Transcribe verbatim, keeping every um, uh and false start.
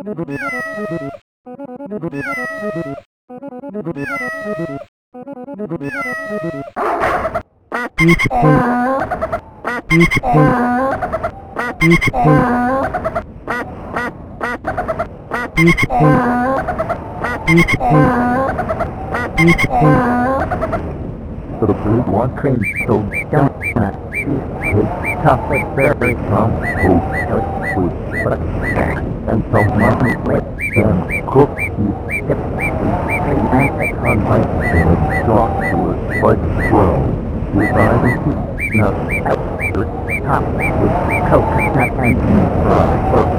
The big one came so down that cheesecake tough and very strong food sweet but and so much with them cookies dip and on my head chocolate but grow decided to nut out the top with coconut and fried